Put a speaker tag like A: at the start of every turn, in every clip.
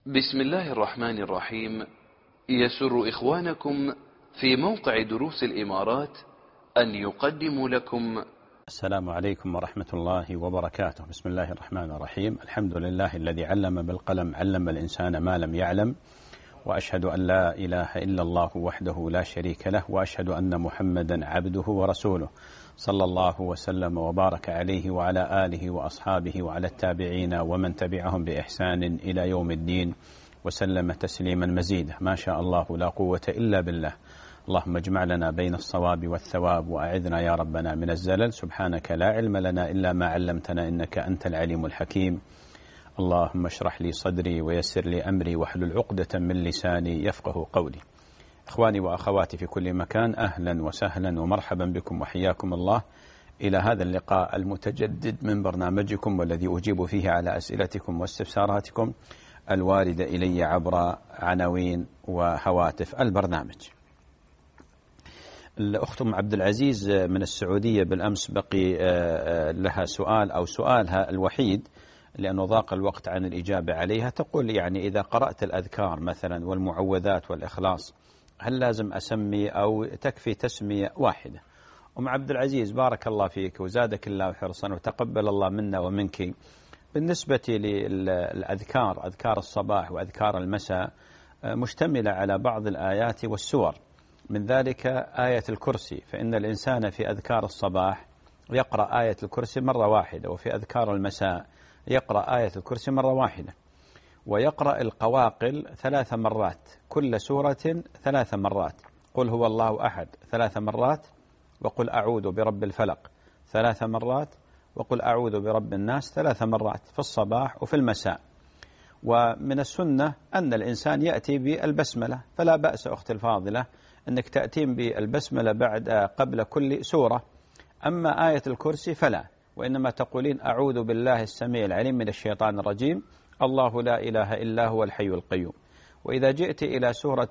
A: بسم الله الرحمن الرحيم. يسر إخوانكم في موقع دروس الإمارات أن يقدموا لكم
B: السلام عليكم ورحمة الله وبركاته. بسم الله الرحمن الرحيم. الحمد لله الذي علم بالقلم، علم الإنسان ما لم يعلم، وأشهد أن لا إله إلا الله وحده لا شريك له، وأشهد أن محمدا عبده ورسوله، صلى الله وسلم وبارك عليه وعلى آله وأصحابه وعلى التابعين ومن تبعهم بإحسان إلى يوم الدين، وسلم تسليما مزيدا. ما شاء الله لا قوة إلا بالله. اللهم اجمع لنا بين الصواب والثواب، وأعذنا يا ربنا من الزلل. سبحانك لا علم لنا إلا ما علمتنا، إنك أنت العليم الحكيم. اللهم اشرح لي صدري ويسر لي أمري واحلل عقدة من لساني يفقه قولي. إخواني وأخواتي في كل مكان، أهلا وسهلا ومرحبا بكم وحياكم الله إلى هذا اللقاء المتجدد من برنامجكم، والذي أجيب فيه على أسئلتكم واستفساراتكم الواردة إلي عبر عناوين وهواتف البرنامج. الأخت عبد العزيز من السعودية بالأمس بقي لها سؤال، أو سؤالها الوحيد لأنه ضاق الوقت عن الإجابة عليها. تقول يعني إذا قرأت الأذكار مثلا والمعوذات والإخلاص، هل لازم أسمي أو تكفي تسمية واحدة؟ عبد العزيز بارك الله فيك وزادك الله حرصا وتقبل الله منا ومنك. بالنسبة للأذكار، أذكار الصباح وأذكار المساء مشتملة على بعض الآيات والسور، من ذلك آية الكرسي، فإن الإنسان في أذكار الصباح يقرأ آية الكرسي مرة واحدة، وفي أذكار المساء يقرأ آية الكرسي مرة واحدة، ويقرأ القواقل 3 مرات، كل سورة 3 مرات. قل هو الله أحد 3 مرات، وقل أعوذ برب الفلق 3 مرات، وقل أعوذ برب الناس 3 مرات في الصباح وفي المساء. ومن السنة أن الإنسان يأتي بالبسملة، فلا بأس أختي الفاضلة أنك تأتين بالبسملة قبل كل سورة. أما آية الكرسي فلا، وإنما تقولين أعوذ بالله السميع العليم من الشيطان الرجيم، الله لا إله إلا هو الحي القيوم. وإذا جئت إلى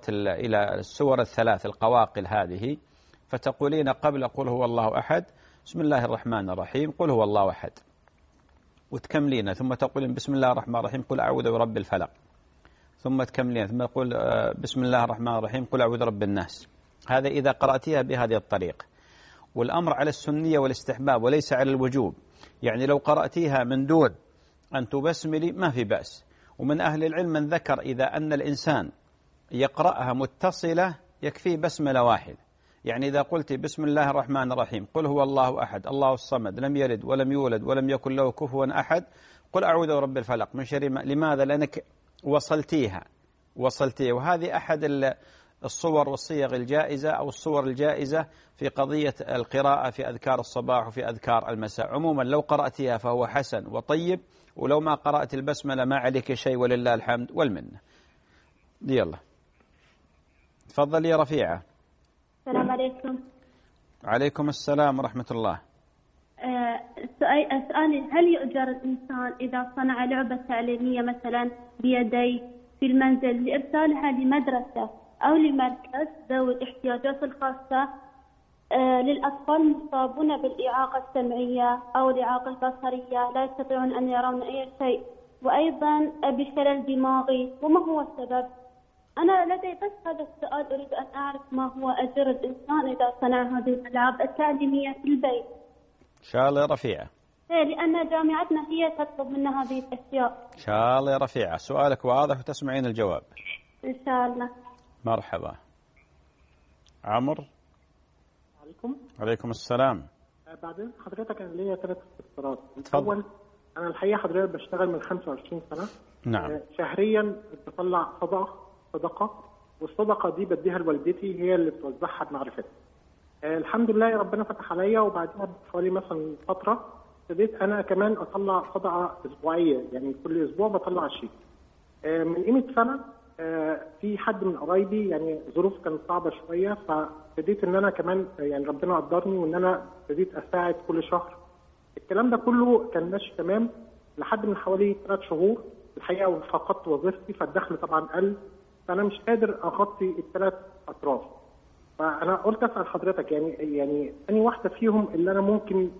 B: السور ال3 القواقل هذه، فتقولين قبل قل هو الله أحد بسم الله الرحمن الرحيم قل هو الله أحد، وتكملين، ثم تقولين بسم الله الرحمن الرحيم قل أعوذ برب الفلق، ثم تكملين، ثم تقول بسم الله الرحمن الرحيم قل أعوذ برب الناس. هذا إذا قرأتيها بهذه الطريقة. والأمر على السنية والاستحباب وليس على الوجوب، يعني لو قرأتيها من دون أن تبسملي ما في بأس. ومن أهل العلم من ذكر إذا أن الإنسان يقرأها متصلة يكفي بسملة واحد، يعني إذا قلت بسم الله الرحمن الرحيم قل هو الله أحد الله الصمد لم يلد ولم يولد ولم يكن له كفوا أحد قل أعوذ برب الفلق من شر ما. لماذا؟ لأنك وصلتيها. وهذه أحد الصور والصيغ الجائزة أو الصور الجائزة في قضية القراءة في أذكار الصباح وفي أذكار المساء. عموما لو قرأتها فهو حسن وطيب، ولو ما قرأت البسملة ما عليك شيء، ولله الحمد والمنة. يلا تفضل يا رفيعة.
C: السلام عليكم.
B: عليكم السلام ورحمة الله.
C: سؤالي، هل يؤجر الإنسان إذا صنع لعبة تعليمية مثلا بيديه في المنزل لإرسالها لمدرسة أو لمركز ذوي الاحتياجات الخاصة للأطفال المصابون بالإعاقة السمعية أو الإعاقة البصرية لا يستطيعون أن يرون أي شيء، وأيضا بشلل دماغي، وما هو السبب؟ أنا لدي بس هذا السؤال، أريد أن أعرف ما هو أجر الإنسان إذا صنع هذه الألعاب التعليمية في البيت.
B: إن شاء الله يا رفيعة.
C: لأن جامعتنا هي تطلب منا هذه الأشياء.
B: إن شاء الله يا رفيعة، سؤالك واضح وتسمعين الجواب.
C: إن شاء الله.
B: مرحبا. عمر. عليكم السلام.
D: بعدين حضرتك أنا ليا 3 استفسارات.
B: تفضل.
D: أنا الحقيقة حضرتك بشتغل من 25 سنة.
B: نعم.
D: شهريا بطلع صدقة، والصدقة دي بديها لوالدتي، هي اللي بتوزعها بمعرفتها. الحمد لله ربنا فتح عليا، وبعدها بحوالي مثلا فترة ابتديت أنا كمان أطلع صدقة أسبوعية، يعني كل أسبوع بطلع شيء. من قيمة سنة في حد من قرايبي يعني ظروف كانت صعبة شوية، فابتديت ان انا كمان يعني ربنا قدرني وان انا ابتديت اساعد كل شهر. الكلام ده كله كان ماشي تمام لحد من حوالي 3 شهور. الحقيقة فقدت وظيفتي، فالدخل طبعا قل، فانا مش قادر اغطي ال3 اطراف. فانا قلت اسال حضرتك يعني اني واحدة فيهم اللي انا ممكن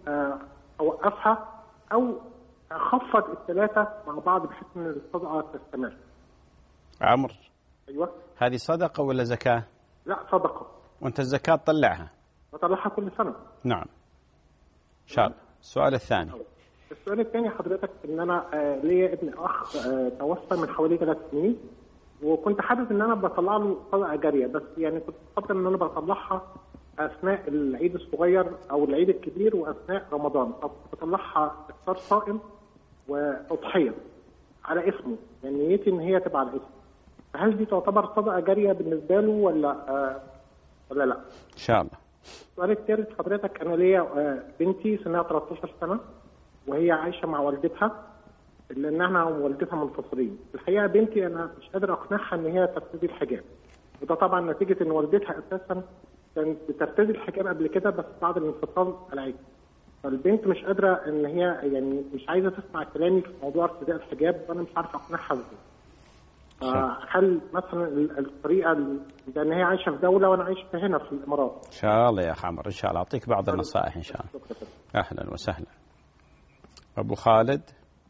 D: اوقفها او اخفض ال3 مع بعض بحيث ان الصدقة تستمر.
B: عمرو.
D: ايوه.
B: هذه صدقة ولا زكاة؟
D: لا صدقه.
B: وانت الزكاة تطلعها؟
D: بطلعها كل سنه.
B: نعم ان شاء الله. السؤال الثاني.
D: السؤال الثاني حضرتك ان انا ليا ابن اخ توفى من حوالي 3 سنين، وكنت حابب ان انا بطلع له صدقه جاريه، بس يعني كنت بفضل ان انا بطلعها اثناء العيد الصغير او العيد الكبير واثناء رمضان، بطلعها افطار صائم واضحيه على اسمه، يعني نيتي ان هي تبقى على اسمه. هل دي تعتبر صدقه جاريه بالنسبه له ولا لا؟
B: ان شاء الله.
D: السؤال الثالث حضرتك، انا ليا بنتي سنها 13 سنه وهي عايشه مع والدتها، لانها ووالدتها منفصلين. الحقيقه بنتي انا مش قادر اقنعها ان هي ترتدي الحجاب، وده طبعا نتيجه ان والدتها اساسا كانت بترتدي الحجاب قبل كده بس بعد الانفصال قلعته. فالبنت مش قادره ان هي يعني مش عايزه تسمع كلامي في موضوع ارتداء الحجاب، وانا مش عارف اقنعها ازاي. هل مثلا الطريقه لان هي عايشه في دوله وانا عايش هنا في الامارات؟
B: ان شاء الله يا عمرو، ان شاء الله اعطيك بعض النصائح ان شاء الله. اهلا وسهلا. ابو خالد.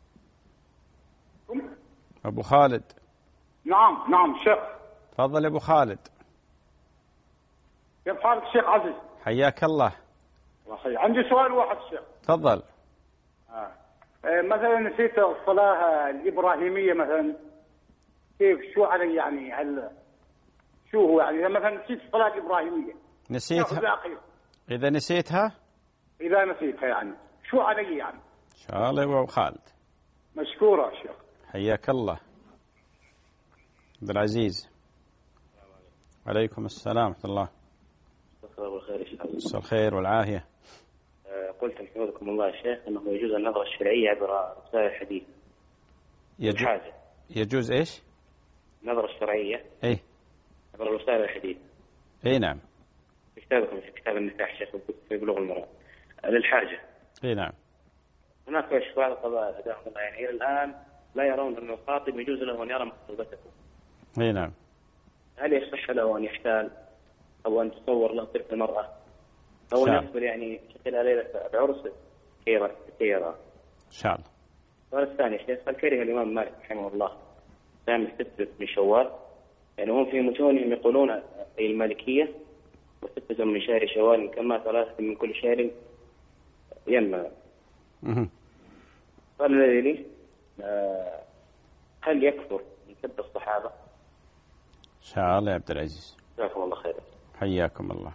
B: ابو خالد.
E: نعم شيخ.
B: تفضل يا ابو خالد.
E: كيف حالك شيخ عزيز؟
B: حياك الله.
E: عندي سؤال واحد شيخ.
B: تفضل.
E: مثلا نسيت الصلاة الإبراهيمية مثلا، كيف شو علي يعني؟ هل شو هو يعني مثلا نسيت الصلاة الإبراهيمية؟
B: نسيتها؟ إذا نسيتها؟
E: إذا نسيتها يعني شو علي يعني؟
B: إن شاء الله يا أبو خالد.
E: مشكورة شيخ.
B: حياك الله. عبد العزيز. وعليكم السلام ورحمة الله. مساء الخير والعافية.
F: قلت حفظكم الله يا شيخ أنه يجوز النظرة الشرعية عبر وسائل الحديث.
B: يجوز إيش؟
F: النظرة الشرعية.
B: إيه.
F: عبر وسائل الحديث.
B: إيه نعم.
F: في كتابكم في كتاب النكاح شيخ في بلوغ المرام للحاجة.
B: إيه نعم.
F: هناك بعض القضايا هداهم الله يعني إلى الآن لا يرون أن الخاطب يجوز له أن يرى مخطوبته.
B: إيه نعم.
F: هل يصح له أن يحتال أو أن تصور له طفل المرأة أو أن يقبل يعني شكلها ليلة بعرس كي يرى؟
B: إن شاء الله.
F: السؤال الثاني شيخ، هل كره الإمام مالك رحمه الله صيام 6 من شوال؟ يعني هم في متونهم يقولون أي المالكية و6 من شهر شوال كما 3 من كل شهر ينمى. قال لي هل يكفر من سب الصحابة؟
B: إن شاء الله يا عبد العزيز.
F: جزاكم الله خير.
B: حياكم الله.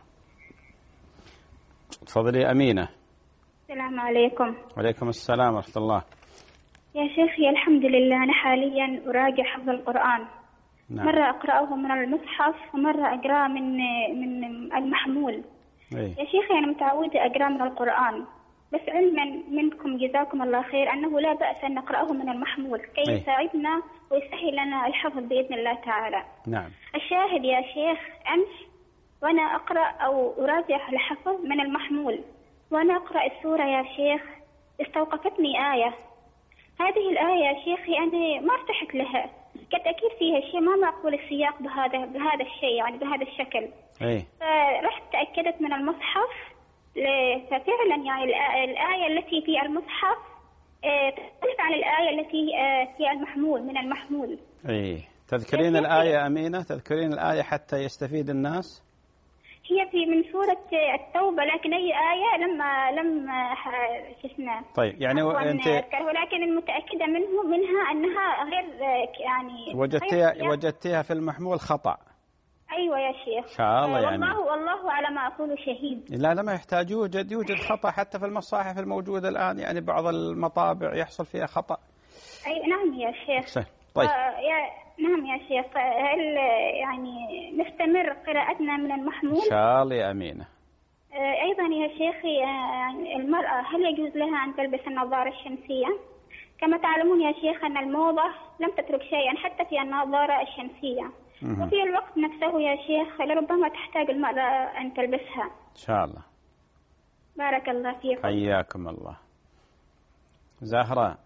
B: تفضلي أمينة.
G: السلام عليكم.
B: وعليكم السلام ورحمة الله.
G: يا شيخي الحمد لله أنا حاليا أراجع حفظ القرآن. نعم. مرة أقرأه من المصحف ومرة أقرأه من المحمول.
B: أي.
G: يا شيخي أنا متعودة أقرأ من القرآن، بس علما منكم جزاكم الله خير أنه لا بأس أن نقرأه من المحمول كي يساعدنا ويسهل لنا الحفظ بإذن الله تعالى.
B: نعم.
G: الشاهد يا شيخ أمس وأنا أقرأ أو أراجع الحفظ من المحمول وأنا أقرأ السورة يا شيخ استوقفتني آية. هذه الآية يا شيخي أنا ما ارتحت لها، قد أكيد فيها شيء ما معقول السياق بهذا الشيء يعني بهذا الشكل.
B: أي.
G: فرحت تأكدت من المصحف ففعلا يعني الآية التي في المصحف تختلف عن الآية التي في المحمول من المحمول.
B: أي. تذكرين الآية أمينة؟ تذكرين الآية حتى يستفيد الناس؟
G: هي في من سورة التوبة لكن أي آية لم شو اسمه.
B: طيب يعني أنت
G: ولكن المتأكدة منها أنها غير يعني
B: وجدتها في المحمول خطأ.
G: أيوة يا شيخ.
B: إن شاء الله يعني.
G: والله على ما أقول شهيد.
B: لا ما يحتاج، يوجد خطأ حتى في المصاحف الموجودة الآن، يعني بعض المطابع يحصل فيها خطأ.
G: أي نعم يا شيخ.
B: طيب.
G: نعم يا شيخ، هل يعني نستمر قراءتنا من المحمول؟
B: إن شاء الله يا أمينة.
G: أيضا يا شيخي المرأة هل يجوز لها أن تلبس النظارة الشمسية؟ كما تعلمون يا شيخ أن الموضة لم تترك شيئا حتى في النظارة الشمسية. وفي الوقت نفسه يا شيخ لربما تحتاج المرأة أن تلبسها.
B: إن شاء الله.
G: بارك الله فيكم.
B: حياكم الله. زهراء.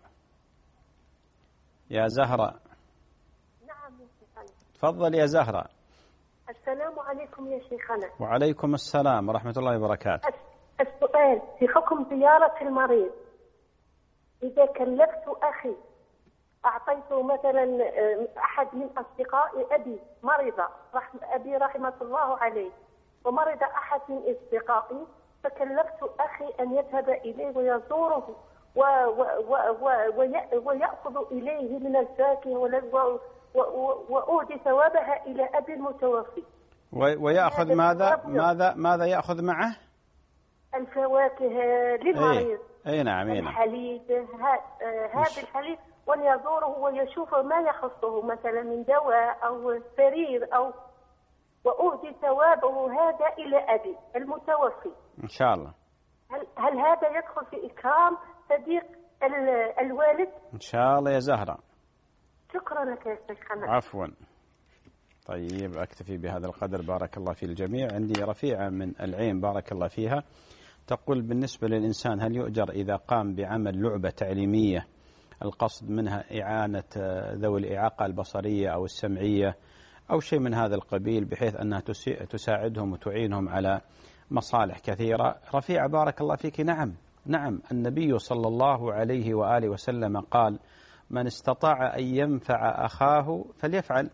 B: يا زهراء.
H: نعم يا شيخنا.
B: تفضل يا زهراء.
H: السلام عليكم يا شيخنا.
B: وعليكم السلام ورحمة الله وبركاته.
H: السؤال في حكم زيارة المريض إذا كلفت أخي أعطيت مثلا أحد من أصدقائي أبي مرض، أبي رحمة الله عليه، ومرض أحد من أصدقائي، فكلفت أخي أن يذهب إليه ويزوره ويأخذ إليه من الفاكهة وأودي ثوابها إلى أبي المتوفي.
B: ويأخذ ماذا يأخذ معه؟
H: الفواكه للمريض.
B: أي نعم.
H: الحليب، هذا الحليب، وأن يزوره ويشوف ما يخصه مثلا من دواء أو سرير وأهدي ثوابه هذا إلى أبي المتوفي
B: إن شاء الله.
H: هل هذا يدخل في إكرام صديق الوالد؟
B: إن شاء الله يا زهرة.
H: شكرا لك يا شيخنا.
B: عفوا. طيب أكتفي بهذا القدر، بارك الله في الجميع. عندي رفيعة من العين بارك الله فيها تقول: بالنسبة للإنسان هل يؤجر إذا قام بعمل لعبة تعليمية القصد منها إعانة ذوي الإعاقة البصرية أو السمعية أو شيء من هذا القبيل بحيث أنها تساعدهم وتعينهم على مصالح كثيرة؟ رفيعة بارك الله فيك، نعم النبي صلى الله عليه وآله وسلم قال: من استطاع أن ينفع أخاه فليفعل.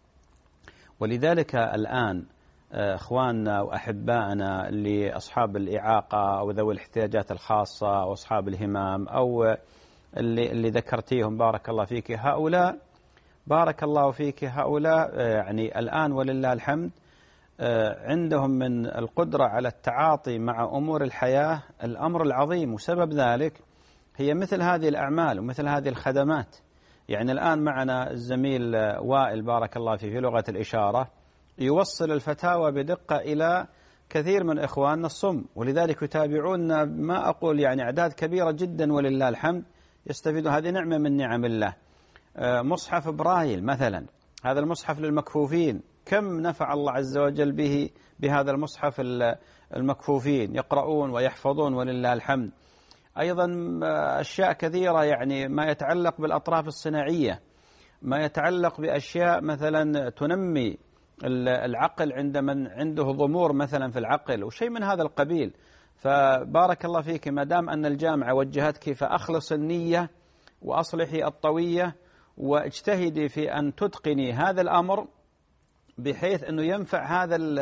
B: ولذلك الآن إخواننا وأحبائنا لأصحاب الإعاقة أو ذوي الاحتياجات الخاصة أو أصحاب الهمام أو اللي ذكرتيهم بارك الله فيك، هؤلاء بارك الله فيك هؤلاء يعني الآن ولله الحمد عندهم من القدرة على التعاطي مع أمور الحياة الأمر العظيم، وسبب ذلك هي مثل هذه الأعمال ومثل هذه الخدمات. يعني الآن معنا الزميل وائل بارك الله فيه في لغة الإشارة يوصل الفتاوى بدقة إلى كثير من إخواننا الصم، ولذلك يتابعون ما أقول يعني أعداد كبيرة جدا ولله الحمد يستفيدون. هذه نعمة من نعم الله. مصحف برايل مثلا، هذا المصحف للمكفوفين، كم نفع الله عز وجل به بهذا المصحف المكفوفين يقرؤون ويحفظون ولله الحمد. أيضا أشياء كثيرة يعني ما يتعلق بالأطراف الصناعية، ما يتعلق بأشياء مثلا تنمي العقل عند من عنده ضمور مثلا في العقل وشيء من هذا القبيل. فبارك الله فيك، ما دام أن الجامعة وجهتك فأخلص النية وأصلحي الطوية واجتهدي في أن تتقني هذا الأمر بحيث أنه ينفع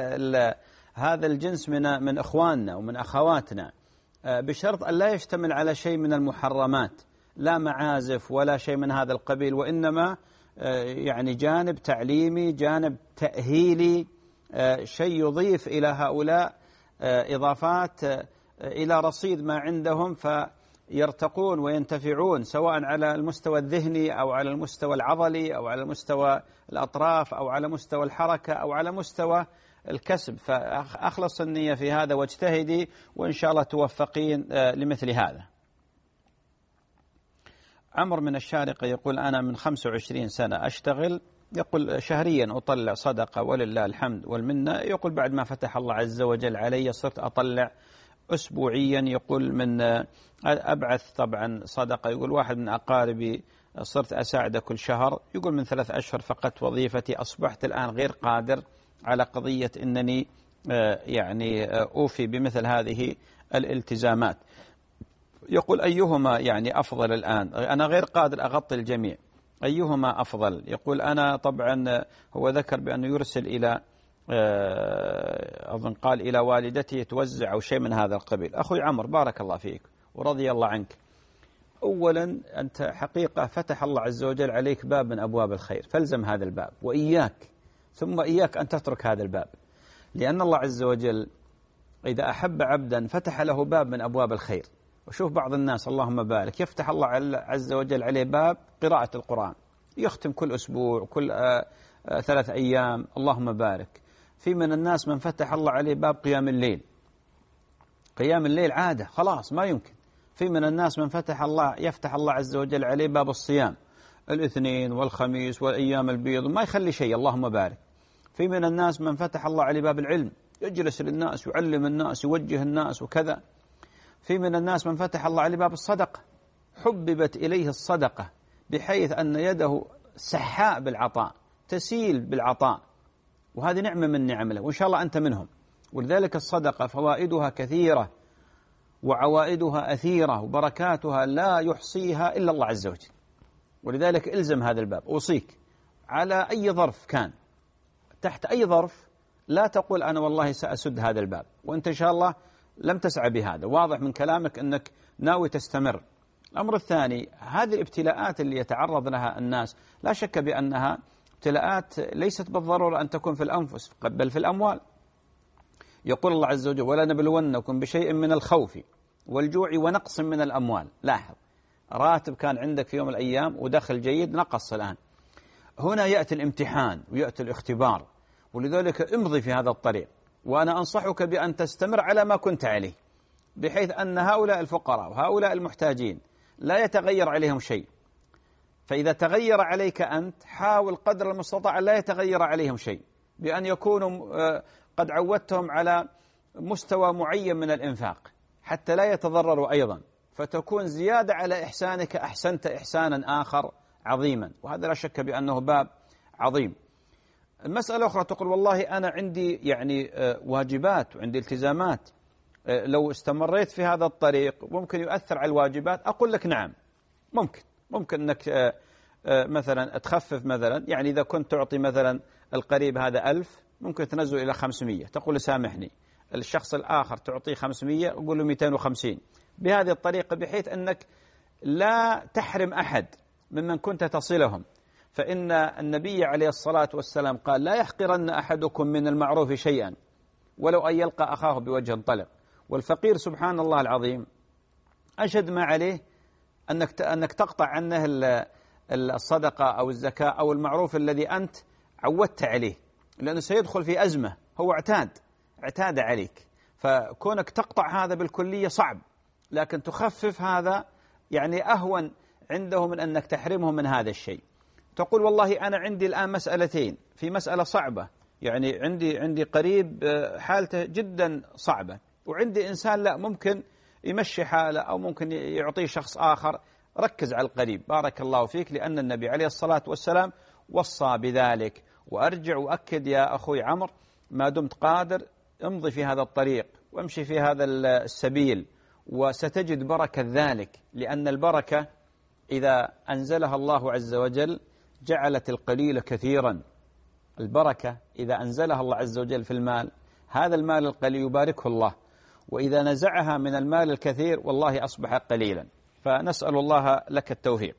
B: هذا الجنس من إخواننا ومن أخواتنا، بشرط أن لا يشتمل على شيء من المحرمات، لا معازف ولا شيء من هذا القبيل، وإنما يعني جانب تعليمي، جانب تأهيلي، شيء يضيف إلى هؤلاء إضافات إلى رصيد ما عندهم فيرتقون وينتفعون، سواء على المستوى الذهني أو على المستوى العضلي أو على مستوى الأطراف أو على مستوى الحركة أو على مستوى الكسب. فأخلص النية في هذا واجتهدي وإن شاء الله توفقين لمثل هذا. عمر من الشارقة يقول: أنا من 25 سنة أشتغل، يقول شهريا أطلع صدقة ولله الحمد والمنة، يقول بعد ما فتح الله عز وجل علي صرت أطلع أسبوعيا، يقول من أبعث طبعا صدقة، يقول واحد من أقاربي صرت أساعده كل شهر، يقول من 3 أشهر فقط وظيفتي، أصبحت الآن غير قادر على قضية أنني يعني أوفي بمثل هذه الالتزامات. يقول أيهما يعني أفضل الآن؟ أنا غير قادر أغطي الجميع، أيهما أفضل؟ يقول أنا طبعا هو ذكر بأنه يرسل إلى أظن قال إلى والدته توزع أو شيء من هذا القبيل. أخوي عمر بارك الله فيك ورضي الله عنك، أولا أنت حقيقة فتح الله عز وجل عليك باب من أبواب الخير، فالزم هذا الباب، وإياك ثم إياك أن تترك هذا الباب، لأن الله عز وجل إذا أحب عبدا فتح له باب من أبواب الخير. وشوف بعض الناس اللهم بارك يفتح الله عز وجل عليه باب قراءة القرآن، يختم كل أسبوع كل 3 أيام اللهم بارك. في من الناس من فتح الله عليه باب قيام الليل، قيام الليل عادة خلاص ما يمكن. في من الناس من يفتح الله عز وجل عليه باب الصيام، الاثنين والخميس والأيام البيض ما يخلي شيء اللهم بارك. في من الناس من فتح الله عليه باب العلم، يجلس للناس يعلم الناس يوجه الناس وكذا. في من الناس من فتح الله عليه باب الصدقة، حببت إليه الصدقة بحيث أن يده سحاء بالعطاء، تسيل بالعطاء، وهذه نعمة من نعم الله، وإن شاء الله أنت منهم. ولذلك الصدقة فوائدها كثيرة وعوائدها أثيرة وبركاتها لا يحصيها إلا الله عز وجل. ولذلك إلزم هذا الباب. أوصيك على أي ظرف كان، تحت أي ظرف، لا تقول أنا والله سأسد هذا الباب، وأنت إن شاء الله لم تسعى بهذا، واضح من كلامك أنك ناوي تستمر. الأمر الثاني، هذه الابتلاءات اللي يتعرض لها الناس لا شك بأنها ابتلاءات ليست بالضرورة أن تكون في الأنفس بل في الأموال. يقول الله عز وجل: ولا نبلونكم بشيء من الخوف والجوع ونقص من الأموال. لاحظ، راتب كان عندك في يوم من الأيام ودخل جيد نقص الآن. هنا يأتي الامتحان ويأتي الاختبار، ولذلك امضي في هذا الطريق، وأنا أنصحك بأن تستمر على ما كنت عليه، بحيث أن هؤلاء الفقراء وهؤلاء المحتاجين لا يتغير عليهم شيء. فإذا تغير عليك أنت، حاول قدر المستطاع لا يتغير عليهم شيء، بأن يكونوا قد عودتهم على مستوى معين من الإنفاق حتى لا يتضرروا أيضا، فتكون زيادة على إحسانك أحسنت إحسانا آخر عظيما، وهذا لا شك بأنه باب عظيم. المسألة الأخرى، تقول والله أنا عندي يعني واجبات وعندي التزامات، لو استمريت في هذا الطريق ممكن يؤثر على الواجبات. أقول لك نعم، ممكن أنك مثلا تخفف، مثلا يعني إذا كنت تعطي مثلا القريب هذا 1000 ممكن تنزل إلى 500، تقول سامحني. الشخص الآخر تعطيه 500 وقول له 250، بهذه الطريقة، بحيث أنك لا تحرم أحد ممن كنت تصلهم. فإن النبي عليه الصلاة والسلام قال: لا يحقرن أحدكم من المعروف شيئا ولو أن يلقى أخاه بوجه طلق. والفقير سبحان الله العظيم أشد ما عليه أنك تقطع عنه الصدقة أو الزكاة أو المعروف الذي أنت عودت عليه، لأنه سيدخل في أزمة، هو اعتاد عليك. فكونك تقطع هذا بالكلية صعب، لكن تخفف هذا يعني أهون عنده من أنك تحرمه من هذا الشيء. تقول والله أنا عندي الآن مسألتين، في مسألة صعبة، يعني عندي قريب حالته جدا صعبة، وعندي إنسان لا ممكن يمشي حاله أو ممكن يعطيه شخص آخر. ركز على القريب، بارك الله فيك، لأن النبي عليه الصلاة والسلام وصى بذلك. وأرجع وأكد يا أخوي عمرو، ما دمت قادر امضي في هذا الطريق وامشي في هذا السبيل، وستجد بركة ذلك، لأن البركة إذا أنزلها الله عز وجل جعلت القليل كثيرا. البركة إذا أنزلها الله عز وجل في المال، هذا المال القليل يباركه الله، وإذا نزعها من المال الكثير والله أصبح قليلا. فنسأل الله لك التوفيق.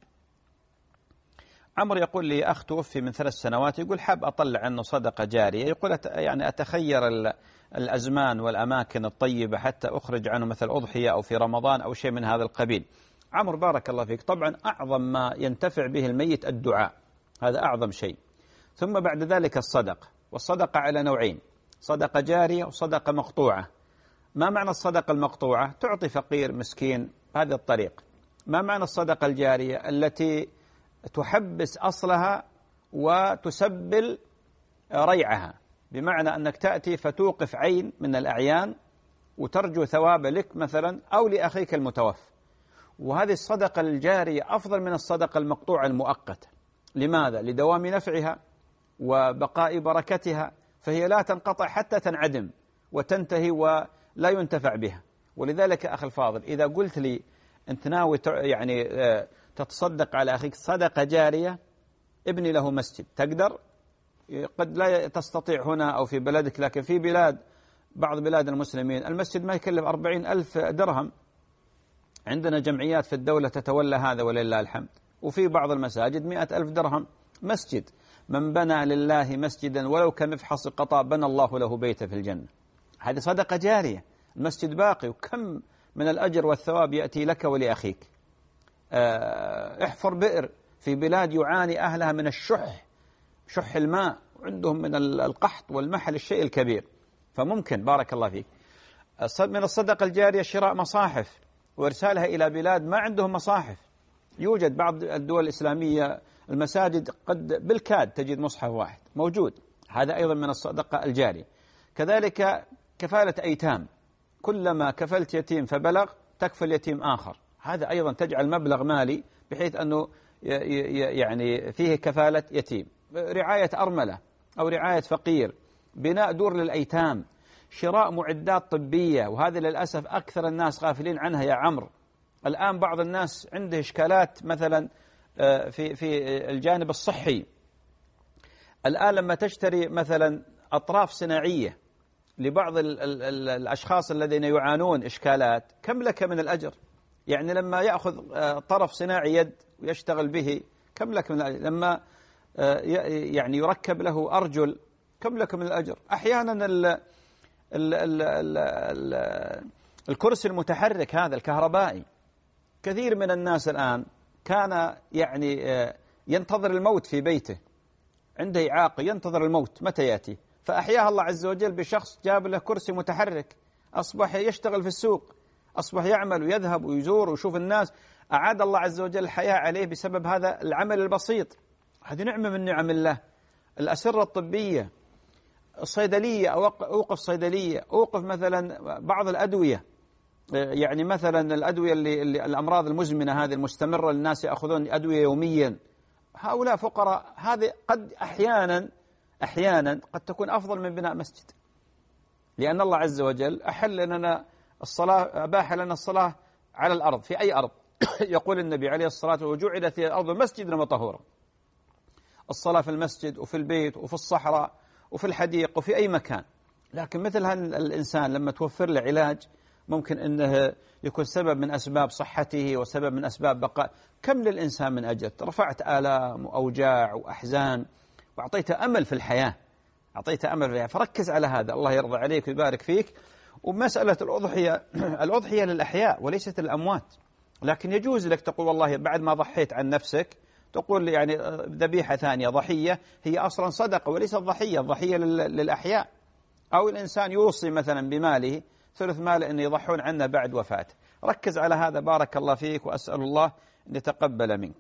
B: عمرو يقول لي: أخ توفي من 3 سنوات، يقول حاب أطلع عنه صدقة جارية، يقول يعني أتخير الأزمان والأماكن الطيبة حتى أخرج عنه مثل أضحية أو في رمضان أو شيء من هذا القبيل. عمرو بارك الله فيك، طبعا أعظم ما ينتفع به الميت الدعاء، هذا أعظم شيء، ثم بعد ذلك الصدقة. والصدقة على نوعين: صدقة جارية وصدقة مقطوعة. ما معنى الصدقة المقطوعة؟ تعطي فقير مسكين بهذه الطريق. ما معنى الصدقة الجارية؟ التي تحبس أصلها وتسبل ريعها، بمعنى أنك تأتي فتوقف عين من الأعيان وترجو ثواب لك مثلا أو لأخيك المتوفى. وهذه الصدقة الجارية أفضل من الصدقة المقطوعة المؤقتة. لماذا؟ لدوام نفعها وبقاء بركتها، فهي لا تنقطع حتى تنعدم وتنتهي ولا ينتفع بها. ولذلك أخي الفاضل، إذا قلت لي أنت ناوي يعني تتصدق على أخيك صدقة جارية، ابني له مسجد. تقدر؟ قد لا تستطيع هنا أو في بلدك، لكن في بعض بلاد المسلمين المسجد ما يكلف 40,000 درهم. عندنا جمعيات في الدولة تتولى هذا ولله الحمد، وفي بعض المساجد 100,000 درهم مسجد. من بنى لله مسجدا ولو كمفحص قطع بنى الله له بيتا في الجنة. هذه صدقة جارية، المسجد باقي، وكم من الأجر والثواب يأتي لك ولأخيك. احفر بئر في بلاد يعاني أهلها من شح الماء، وعندهم من القحط والمحل الشيء الكبير، فممكن بارك الله فيك. من الصدقة الجارية شراء مصاحف وإرسالها إلى بلاد ما عندهم مصاحف. يوجد بعض الدول الإسلامية المساجد قد بالكاد تجد مصحف واحد موجود، هذا أيضا من الصدقة الجارية. كذلك كفالة أيتام، كلما كفلت يتيم فبلغ تكفل يتيم آخر، هذا أيضا تجعل مبلغ مالي بحيث أنه يعني فيه كفالة يتيم. رعاية أرملة أو رعاية فقير، بناء دور للأيتام، شراء معدات طبية، وهذا للأسف أكثر الناس غافلين عنها يا عمرو. الآن بعض الناس عنده إشكالات مثلا في الجانب الصحي. الآن لما تشتري مثلا أطراف صناعية لبعض الأشخاص الذين يعانون إشكالات، كم لك من الأجر؟ يعني لما يأخذ طرف صناعي يد ويشتغل به، كم لك من الأجر؟ لما يعني يركب له أرجل، كم لك من الأجر؟ أحيانا الكرسي المتحرك هذا الكهربائي، كثير من الناس الآن كان يعني ينتظر الموت في بيته، عنده إعاقة ينتظر الموت متى يأتي، فأحياها الله عز وجل بشخص جاب له كرسي متحرك، أصبح يشتغل في السوق، أصبح يعمل ويذهب ويزور ويشوف الناس، أعاد الله عز وجل الحياة عليه بسبب هذا العمل البسيط. هذه نعمة من نعم الله. الأسرة الطبية، الصيدلية، أوقف صيدلية، أوقف مثلا بعض الأدوية، يعني مثلا الأدوية اللي الأمراض المزمنة هذه المستمرة، الناس يأخذون أدوية يوميا، هؤلاء فقراء. هذه قد أحيانا قد تكون أفضل من بناء مسجد، لأن الله عز وجل أحل لنا الصلاة، أباح لنا الصلاة على الأرض في أي أرض. يقول النبي عليه الصلاة والسلام: وجعلت الأرض مسجدا وطهورا. الصلاة في المسجد وفي البيت وفي الصحراء وفي الحديقة وفي أي مكان. لكن مثل هذا الإنسان لما توفر له علاج ممكن أنه يكون سبب من أسباب صحته وسبب من أسباب بقاء، كم للإنسان من أجل؟ رفعت آلام وأوجاع وأحزان وأعطيت أمل في الحياة، أعطيت أمل في الحياة. فركز على هذا، الله يرضى عليك ويبارك فيك. ومسألة الأضحية للأحياء وليست للأموات، لكن يجوز لك تقول والله بعد ما ضحيت عن نفسك تقول يعني ذبيحة ثانية ضحية، هي أصلا صدقة وليست ضحية، الضحية للأحياء. أو الإنسان يوصي مثلا بماله ثلث ماله أن يضحون عنه بعد وفاته. ركز على هذا، بارك الله فيك، وأسأل الله أن يتقبل منك.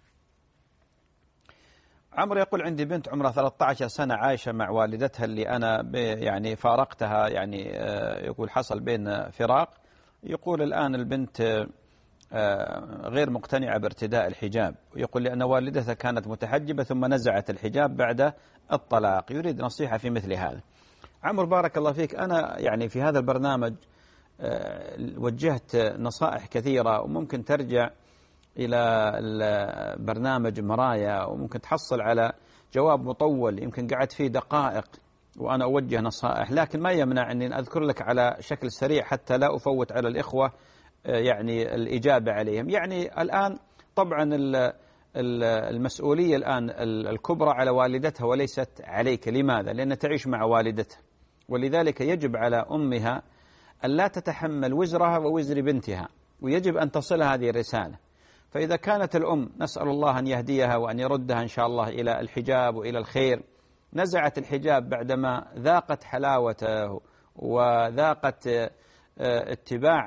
B: عمرو يقول: عندي بنت عمرها 13 سنة عايشة مع والدتها اللي أنا يعني فارقتها، يعني يقول حصل بين فراق. يقول الآن البنت غير مقتنعة بارتداء الحجاب، ويقول لأن والدتها كانت متحجبة ثم نزعت الحجاب بعد الطلاق، يريد نصيحة في مثل هذا. عمرو بارك الله فيك، أنا يعني في هذا البرنامج وجهت نصائح كثيرة، وممكن ترجع إلى برنامج مرايا وممكن تحصل على جواب مطول يمكن قعدت فيه دقائق وأنا أوجه نصائح، لكن ما يمنع أني أذكر لك على شكل سريع حتى لا أفوت على الإخوة يعني الإجابة عليهم. يعني الآن طبعا المسؤولية الآن الكبرى على والدتها وليست عليك. لماذا؟ لأن تعيش مع والدتها، ولذلك يجب على أمها أن لا تتحمل وزرها ووزر بنتها، ويجب أن تصل هذه الرسالة. فإذا كانت الأم، نسأل الله أن يهديها وأن يردها إن شاء الله إلى الحجاب وإلى الخير، نزعت الحجاب بعدما ذاقت حلاوته وذاقت اتباع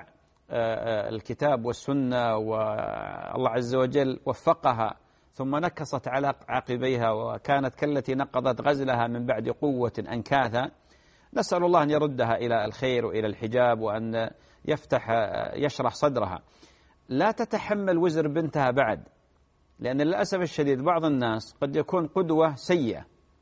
B: الكتاب والسنة، والله عز وجل وفقها، ثم نكصت على عقبيها وكانت كالتي نقضت غزلها من بعد قوة أنكاثا، نسأل الله أن يردها إلى الخير وإلى الحجاب وأن يشرح صدرها. لا تتحمل وزر بنتها بعد، لأن للأسف الشديد بعض الناس قد يكون قدوة سيئة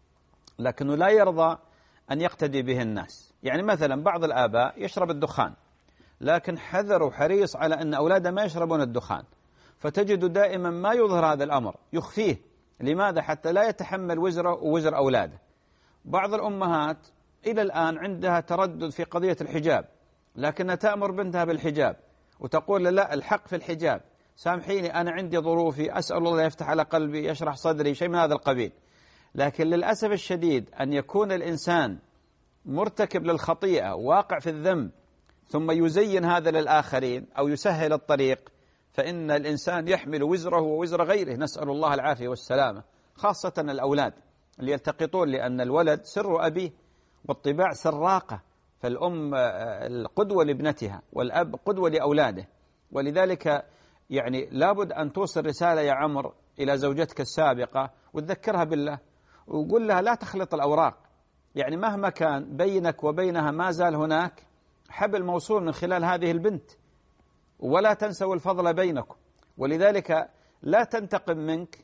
B: لكنه لا يرضى أن يقتدي به الناس. يعني مثلا بعض الآباء يشرب الدخان، لكن حذر وحريص على أن أولاده ما يشربون الدخان، فتجد دائما ما يظهر هذا الأمر، يخفيه. لماذا؟ حتى لا يتحمل وزره ووزر أولاده. بعض الأمهات إلى الآن عندها تردد في قضية الحجاب، لكنها تأمر بنتها بالحجاب وتقول لا، الحق في الحجاب، سامحيني أنا عندي ظروفي، أسأل الله يفتح على قلبي، يشرح صدري، شيء من هذا القبيل. لكن للأسف الشديد أن يكون الإنسان مرتكب للخطيئة، واقع في الذنب، ثم يزين هذا للآخرين أو يسهل الطريق، فإن الإنسان يحمل وزره ووزر غيره، نسأل الله العافية والسلامة. خاصة الأولاد اللي يلتقطون، لأن الولد سر أبيه والطباع سراقة، فالأم القدوة لابنتها والأب قدوة لأولاده. ولذلك يعني لابد أن توصل رسالة يا عمر إلى زوجتك السابقة وتذكرها بالله، وقول لها لا تخلط الأوراق. يعني مهما كان بينك وبينها ما زال هناك حبل موصول من خلال هذه البنت، ولا تنسوا الفضل بينكم. ولذلك لا تنتقم منك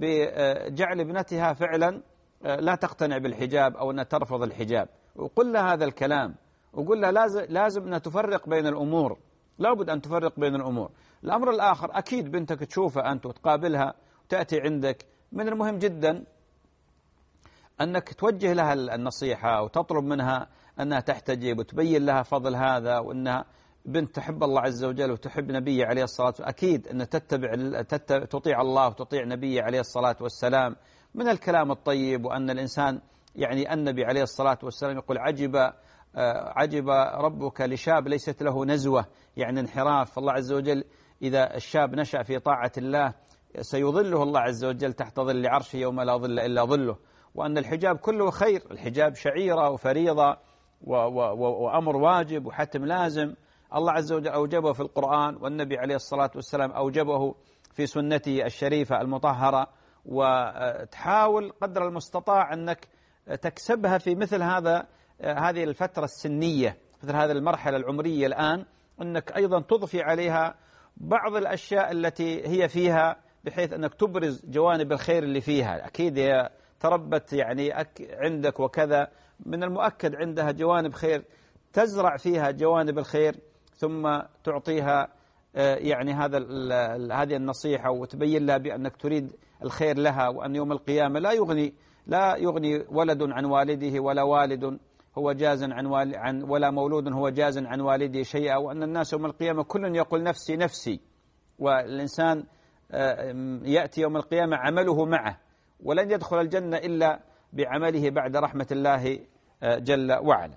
B: بجعل ابنتها فعلا لا تقتنع بالحجاب أو أن ترفض الحجاب، وقل لها هذا الكلام، وقل لها لازم أن تفرق بين الأمور، لابد أن تفرق بين الأمور. الأمر الآخر، أكيد بنتك تشوفها أنت وتقابلها وتأتي عندك، من المهم جدا أنك توجه لها النصيحة وتطلب منها أنها تحتجب وتبين لها فضل هذا، وأنها بنت تحب الله عز وجل وتحب نبيه عليه الصلاة والسلام، أكيد أن تطيع الله وتطيع نبيه عليه الصلاة والسلام من الكلام الطيب. وأن الإنسان يعني النبي عليه الصلاة والسلام يقول عجب ربك لشاب ليست له نزوة، يعني انحراف. الله عز وجل إذا الشاب نشأ في طاعة الله سيظله الله عز وجل تحت ظل عرشه يوم لا ظل إلا ظله. وأن الحجاب كله خير، الحجاب شعيرة وفريضة وأمر واجب وحتم لازم، الله عز وجل أوجبه في القرآن، والنبي عليه الصلاة والسلام أوجبه في سنته الشريفة المطهرة. وتحاول قدر المستطاع أنك تكسبها في مثل هذه الفترة السنية، مثل هذه المرحلة العمرية الآن، أنك أيضا تضفي عليها بعض الأشياء التي هي فيها، بحيث أنك تبرز جوانب الخير اللي فيها. أكيد هي تربت يعني عندك وكذا، من المؤكد عندها جوانب خير، تزرع فيها جوانب الخير ثم تعطيها يعني هذه النصيحة، وتبين لها بأنك تريد الخير لها، وأن يوم القيامة لا يغني ولد عن والده، ولا والد هو جاز عن ولا مولود هو جاز عن والده شيئا، وأن الناس يوم القيامة كل يقول نفسي نفسي، والإنسان يأتي يوم القيامة عمله معه، ولن يدخل الجنة إلا بعمله بعد رحمة الله جل وعلا.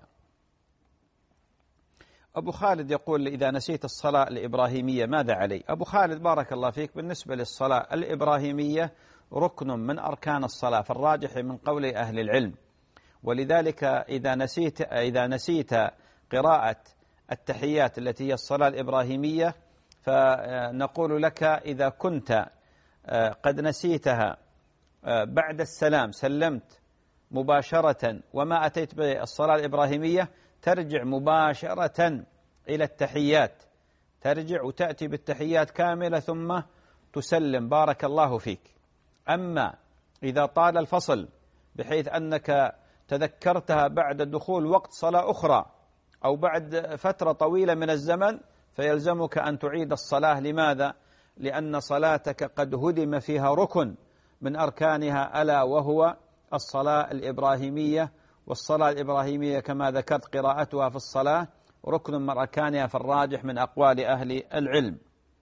B: أبو خالد يقول: إذا نسيت الصلاة الإبراهيمية ماذا علي؟ أبو خالد بارك الله فيك، بالنسبة للصلاة الإبراهيمية ركن من أركان الصلاة في الراجح من قول أهل العلم، ولذلك إذا نسيت قراءة التحيات التي هي الصلاة الإبراهيمية، فنقول لك إذا كنت قد نسيتها بعد السلام، سلمت مباشرة وما أتيت بالصلاة الإبراهيمية، ترجع مباشرة إلى التحيات، ترجع وتأتي بالتحيات كاملة ثم تسلم بارك الله فيك. أما إذا طال الفصل بحيث أنك تذكرتها بعد دخول وقت صلاة أخرى أو بعد فترة طويلة من الزمن، فيلزمك أن تعيد الصلاة. لماذا؟ لأن صلاتك قد هدم فيها ركن من أركانها، ألا وهو الصلاة الإبراهيمية. والصلاة الإبراهيمية كما ذكرت قراءتها في الصلاة ركن من أركانها في الراجح من أقوال أهل العلم.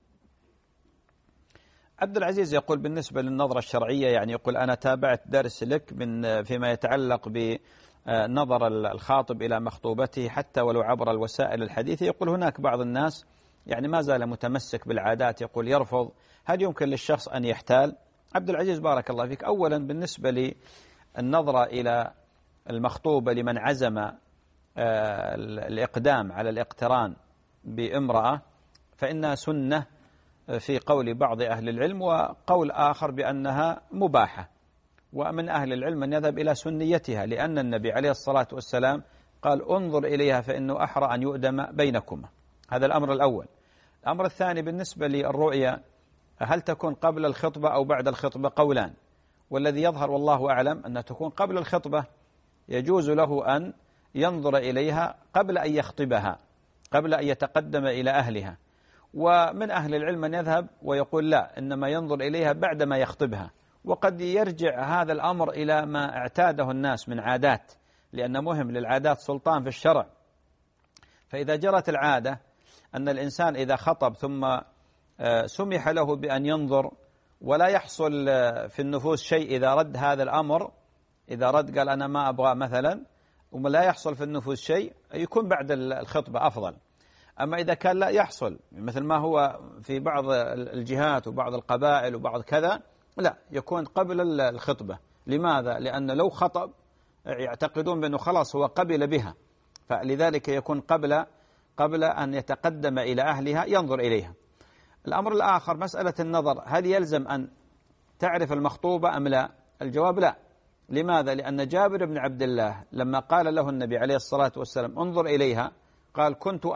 B: عبد العزيز يقول: بالنسبة للنظرة الشرعية، يعني يقول أنا تابعت درس لك فيما يتعلق بنظر الخاطب إلى مخطوبته حتى ولو عبر الوسائل الحديثة. يقول هناك بعض الناس يعني ما زال متمسك بالعادات، يقول يرفض، هل يمكن للشخص أن يحتال؟ عبد العزيز بارك الله فيك، أولا بالنسبة للنظرة إلى المخطوبة لمن عزم الإقدام على الاقتران بامرأة فإنها سنة في قول بعض أهل العلم، وقول آخر بأنها مباحة. ومن أهل العلم من يذهب إلى سنيتها، لأن النبي عليه الصلاة والسلام قال: انظر إليها فإنه أحرى أن يؤدم بينكما. هذا الأمر الأول. الأمر الثاني بالنسبة للرؤيا، هل تكون قبل الخطبة أو بعد الخطبة؟ قولان، والذي يظهر والله أعلم أنها تكون قبل الخطبة، يجوز له أن ينظر إليها قبل أن يخطبها، قبل أن يتقدم إلى أهلها. ومن أهل العلم من يذهب ويقول لا، إنما ينظر إليها بعدما يخطبها. وقد يرجع هذا الأمر إلى ما اعتاده الناس من عادات، لأن مهم للعادات سلطان في الشرع. فإذا جرت العادة أن الإنسان إذا خطب ثم سمح له بأن ينظر ولا يحصل في النفوس شيء، إذا رد هذا الأمر، إذا رد قال أنا ما أبغى مثلا ولا يحصل في النفوس شيء، يكون بعد الخطبة أفضل. أما إذا كان لا يحصل مثل ما هو في بعض الجهات وبعض القبائل وبعض كذا، لا، يكون قبل الخطبة. لماذا؟ لأن لو خطب يعتقدون بأنه خلاص هو قبل بها، فلذلك يكون قبل أن يتقدم إلى أهلها ينظر إليها. الأمر الآخر مسألة النظر، هل يلزم أن تعرف المخطوبة أم لا؟ الجواب لا. لماذا؟ لأن جابر بن عبد الله لما قال له النبي عليه الصلاة والسلام انظر إليها، قال كنت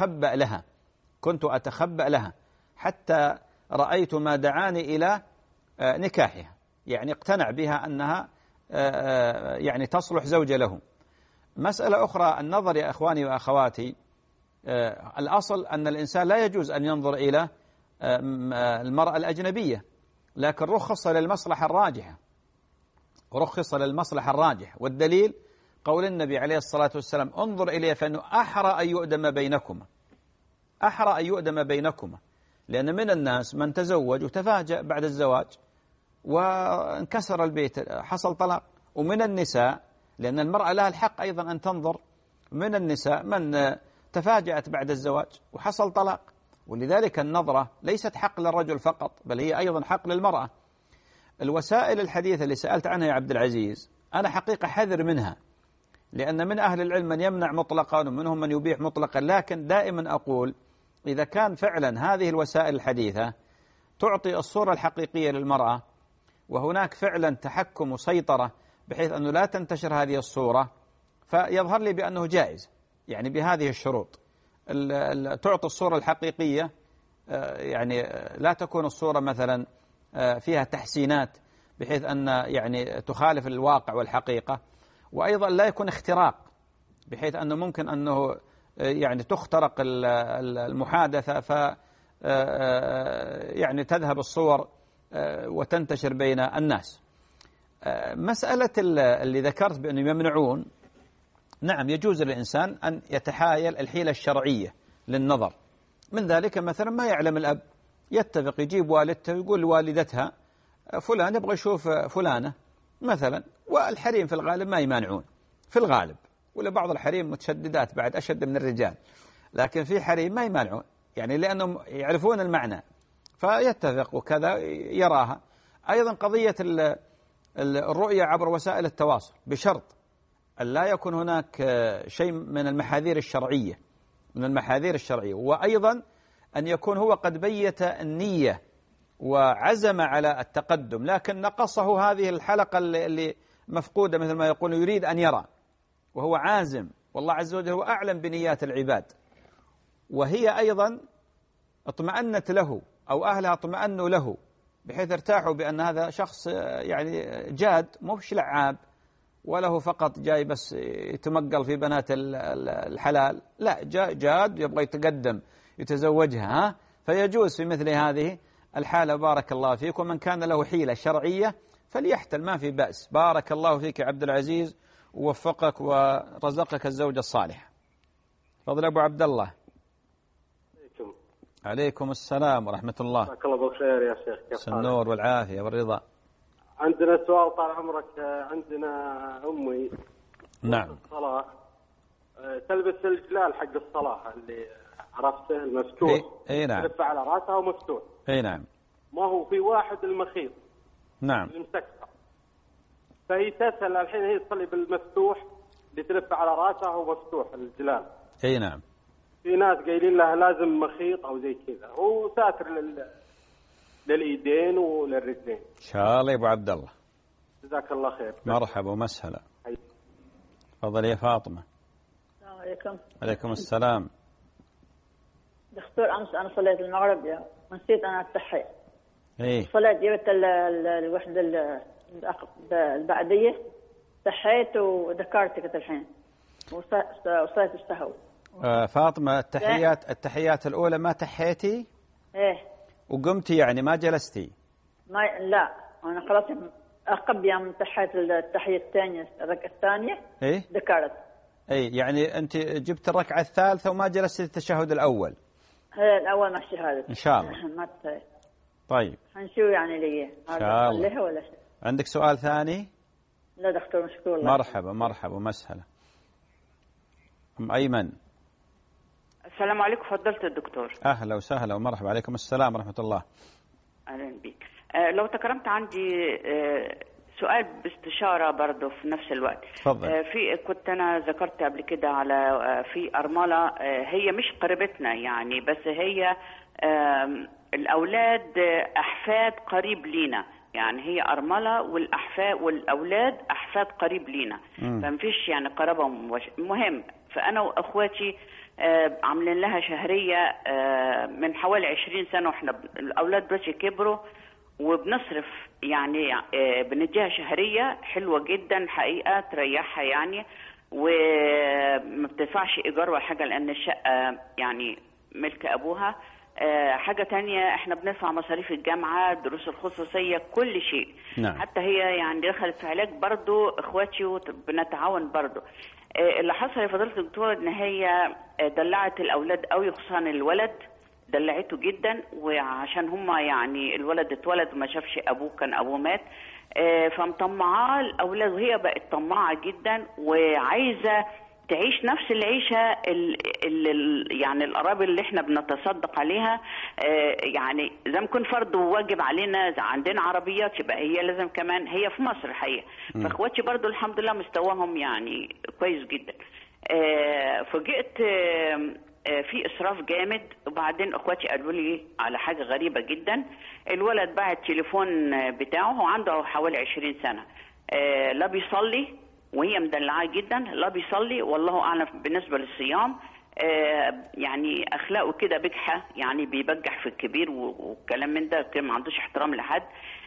B: أتخبأ لها حتى رأيت ما دعاني إلى نكاحها، يعني اقتنع بها أنها يعني تصلح زوجة له. مسألة أخرى النظر يا أخواني وأخواتي، الأصل أن الإنسان لا يجوز أن ينظر إلى المرأة الأجنبية، لكن رخص للمصلحة الراجحة، رخص للمصلحة الراجحة. والدليل قول النبي عليه الصلاة والسلام انظر إليه فإنه أحرى أن يؤدم بينكما، أحرى أن يؤدم بينكما. لأن من الناس من تزوج وتفاجأ بعد الزواج وانكسر البيت، حصل طلاق. ومن النساء، لأن المرأة لها الحق أيضا أن تنظر، من النساء من تفاجأت بعد الزواج وحصل طلاق. ولذلك النظرة ليست حق للرجل فقط، بل هي أيضا حق للمرأة. الوسائل الحديثة اللي سألت عنها يا عبد العزيز أنا حقيقة حذر منها، لأن من أهل العلم من يمنع مطلقا ومنهم من يبيح مطلقا. لكن دائما أقول إذا كان فعلا هذه الوسائل الحديثة تعطي الصورة الحقيقية للمرأة، وهناك فعلا تحكم وسيطرة بحيث أنه لا تنتشر هذه الصورة، فيظهر لي بأنه جائز، يعني بهذه الشروط تعطي الصورة الحقيقية، يعني لا تكون الصورة مثلا فيها تحسينات بحيث أن يعني تخالف الواقع والحقيقة، وأيضا لا يكون اختراق بحيث أنه ممكن أنه يعني تخترق المحادثة يعني تذهب الصور وتنتشر بين الناس. مسألة اللي ذكرت بأنه يمنعون، نعم يجوز للإنسان أن يتحايل الحيلة الشرعية للنظر. من ذلك مثلا ما يعلم الأب يتفق يجيب والدته ويقول لوالدتها فلان يبغى يشوف فلانة مثلا، والحريم في الغالب ما يمانعون في الغالب، ولا بعض الحريم متشددات بعد أشد من الرجال، لكن في حريم ما يمانعون يعني لأنهم يعرفون المعنى فيتفق وكذا يراها. أيضا قضية الرؤية عبر وسائل التواصل بشرط أن لا يكون هناك شيء من المحاذير الشرعية، من المحاذير الشرعية، وأيضا أن يكون هو قد بيت النية وعزم على التقدم، لكن نقصه هذه الحلقة اللي مفقودة مثل ما يقول، يريد أن يرى وهو عازم، والله عز وجل هو أعلم بنيات العباد، وهي أيضا اطمأنت له أو أهلها اطمأنوا له بحيث ارتاحوا بأن هذا شخص يعني جاد مش لعاب وله فقط جاي بس يتمقل في بنات الحلال، لا جاد يبغى يتقدم يتزوجها. فيجوز في مثل هذه الحالة بارك الله فيك، ومن كان له حيلة شرعية فليحتل ما في بأس. بارك الله فيك يا عبد العزيز ووفقك ورزقك الزوجة الصالحة. فضل أبو عبد الله. عليكم السلام ورحمة الله.
I: جزاك الله بخير يا شيخ، كيف حالك؟
B: النور والعافية والرضا.
I: عندنا سؤال طال عمرك. عندنا أمي
B: نعم
I: الصلاة تلبس الجلال حق الصلاة اللي عرفته المفتوح،
B: اي نعم،
I: تلف على راسها ومفتوح،
B: اي نعم،
I: ما هو في واحد المخيط
B: نعم
I: المسكر، فهي تسأل الحين هي تصلي بالمفتوح اللي تلف على راسها ومفتوح الجلال،
B: اي نعم،
I: في ناس قايلين لها لازم مخيط او زي كذا، هو ساتر للايدين وللرجلين.
B: ان شاء الله يا ابو عبد الله.
I: جزاك الله خير.
B: مرحبا ومسهلا. تفضل يا فاطمه.
J: السلام عليكم.
B: عليكم السلام.
J: دكتور امس انا صليت المغرب ونسيت انا التحية.
B: ايه
J: صليت جبت الوحده البعديه، تحيت وذكرتك الحين وصليت السهو.
B: فاطمه التحيات الاولى ما تحيتي؟
J: ايه.
B: وقمتي يعني ما جلستي؟
J: لا انا خلاص اقب يوم تحيت التحيه الثانيه الثانيه
B: ايه
J: ذكرت.
B: اي يعني انت جبت الركعه الثالثه وما جلست التشهد الاول؟
J: ايه الاول مع الشهاده
B: ان شاء الله.
J: ما
B: طيب
J: هنشوف يعني لي
B: ان شاء الله.
J: ولا شيء.
B: عندك سؤال ثاني؟
J: لا دكتور مشكور الله.
B: مرحبا مرحبا ومسهلا. ام ايمن.
K: السلام عليكم فضلت الدكتور.
B: اهلا وسهلا ومرحبا. عليكم السلام ورحمه الله.
K: اهلا بك. لو تكرمت عندي سؤال باستشاره برضه في نفس الوقت.
B: تفضل.
K: كنت انا ذكرت قبل كده على في ارمله، هي مش قريبتنا يعني، بس هي الاولاد احفاد قريب لينا، يعني هي ارمله والاولاد احفاد قريب لينا، فمفيش يعني قرابه مهم. فانا واخواتي عاملين لها شهريه من حوالي 20 سنه، واحنا الاولاد بس كبروا وبنصرف يعني بنديها شهريه حلوه جدا حقيقه تريحها يعني، وما بتدفعش ايجار ولا حاجه لان الشقه يعني ملك ابوها، حاجة تانية، احنا بندفع مصاريف الجامعة، دروس الخصوصية، كل شيء.
B: نعم.
K: حتى هي يعني دخلت في علاج برضو اخواتي وبنتعاون برضو. اللي حصل يا فضيلة الدكتور ان هي دلعت الاولاد قوي، خصوصا الولد دلعته جدا، وعشان هما يعني الولد اتولد وما شافش ابوه، كان ابوه مات، فمطمعاه الاولاد، وهي بقت طماعة جدا وعايزة تعيش نفس العيشة يعني القرابة اللي احنا بنتصدق عليها، يعني زي ما يكون فرض وواجب علينا، عندنا عربيات يبقى هي لازم كمان، هي في مصر الحقيقة. فاخواتي برضو الحمد لله مستواهم يعني كويس جدا. فوجئت في اسراف جامد. وبعدين اخواتي قالوا لي على حاجة غريبة جدا، الولد باع التليفون بتاعه، هو عنده حوالي 20 سنة، لا بيصلي، وهي مدلعاه جدا، لا بيصلي والله اعلم بالنسبه للصيام، يعني اخلاقه كده بجحه، يعني بيبجح في الكبير والكلام من ده، ما عندوش احترام لحد.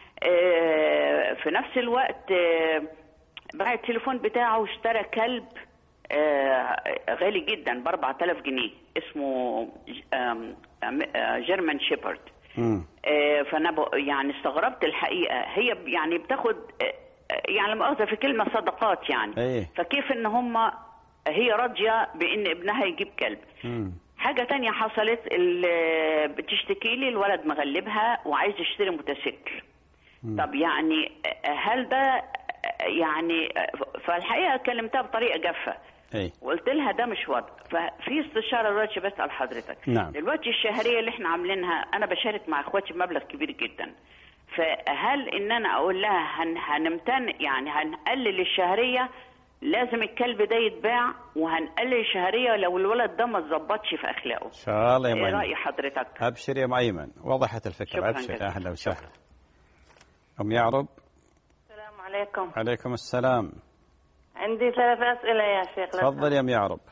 K: في نفس الوقت باع التليفون بتاعه واشترى كلب غالي جدا ب 4000 جنيه اسمه جيرمان شيبرد. فانا يعني استغربت الحقيقه، هي يعني بتاخد يعني مؤاخذة في كلمة صدقات يعني. فكيف ان هم هي راضية بان ابنها يجيب كلب. حاجة تانية حصلت، بتشتكي لي الولد مغلبها وعايز يشتري موتوسيكل. طب يعني هل ده يعني، فالحقيقة كلمتها بطريقة جافة، وقلت لها ده مش وضع. ففي استشارة دلوقتي بسأل حضرتك.
B: نعم.
K: دلوقتي الشهرية اللي احنا عاملينها، انا بشارك مع اخواتي بمبلغ كبير جدا، فهل ان انا اقول لها هنمتن يعني هنقلل الشهرية، لازم الكلب ده يتباع، وهنقلل الشهرية لو الولد ده ما اتظبطش في اخلاقه؟
B: ان شاء الله يا ام ايمن.
K: ايه رأي حضرتك؟
B: ابشر يا ام ايمن، وضحت الفكرة. ابشر. اهلا وسهلا. ام يعرب.
L: السلام عليكم.
B: عليكم السلام.
L: عندي 3 أسئلة يا شيخ.
B: تفضل يا ام يعرب.